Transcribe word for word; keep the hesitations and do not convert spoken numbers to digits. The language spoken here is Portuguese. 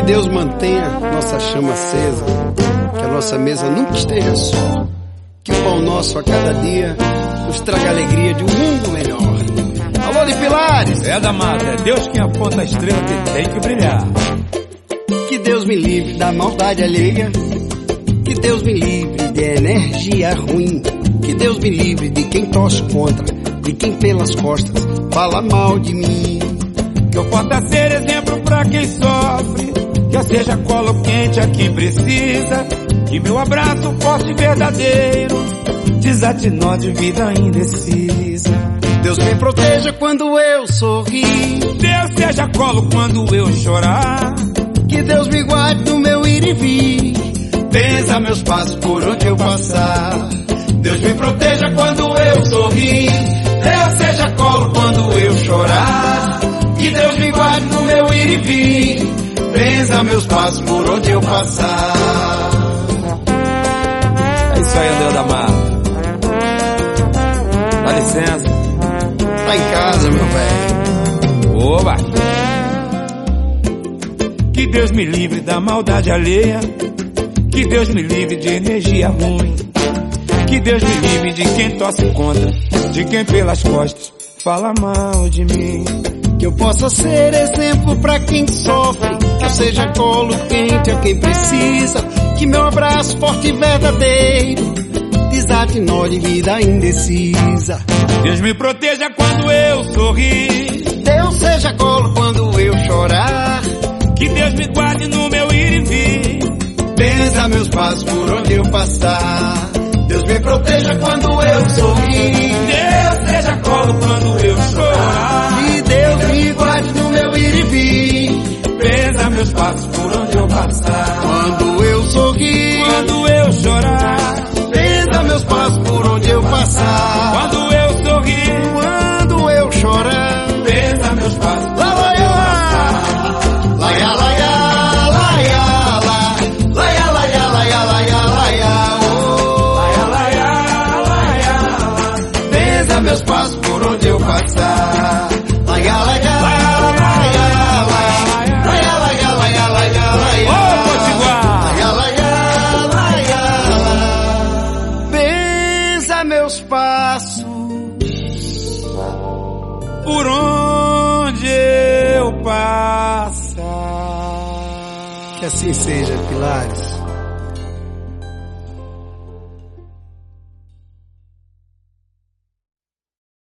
Deus mantenha nossa chama acesa, que a nossa mesa nunca esteja só, que o pão nosso a cada dia nos traga a alegria de um mundo melhor. Alô de Pilares! É da mata, é Deus quem aponta a estrela que tem que brilhar. Que Deus me livre da maldade alheia, que Deus me livre de energia ruim, que Deus me livre de quem torce contra, de quem pelas costas fala mal de mim. Que eu possa ser exemplo pra quem sofre, que eu seja colo quente a quem precisa, que meu abraço forte e verdadeiro desatinó de vida indecisa. Deus me proteja quando eu sorrir, Deus seja colo quando eu chorar, que Deus me guarde no meu ir e vir, benza meus passos por onde eu passar. Deus me proteja quando eu sorrir, Deus seja colo quando eu chorar, que Deus me guarde no meu ir e vir, benza meus passos por onde eu passar. É isso aí, André da Mata. Dá licença. Tá em casa, meu velho. Oba! Que Deus me livre da maldade alheia, que Deus me livre de energia ruim, que Deus me livre de quem torce contra, de quem pelas costas fala mal de mim. Que eu possa ser exemplo pra quem sofre, que eu seja colo quente a quem precisa, que meu abraço forte e verdadeiro desatinó de vida indecisa. Deus me proteja quando eu sorrir, Deus seja colo quando eu chorar, que Deus me guarde no meu ir e vir, benza meus passos por onde eu passar. Deus me proteja quando eu sorrir, Deus seja colo quando eu chorar, e Deus me guarde no meu ir e vir, benza meus passos por onde eu passar. Quando eu sorrir, quando eu chorar, benza meus passos por onde eu passar. Quando eu sorrir, quando eu chorar, benza meus passos por lá, lá, onde eu passar. lá, lá, lá, meus passos por onde eu passar. Laia, laia, laia, laia, laia, laia, laia, laia, laia. Ô, Potiguar! Laia, laia, laia, laia. Benza meus passos por onde eu passar. Que assim seja, Pilares.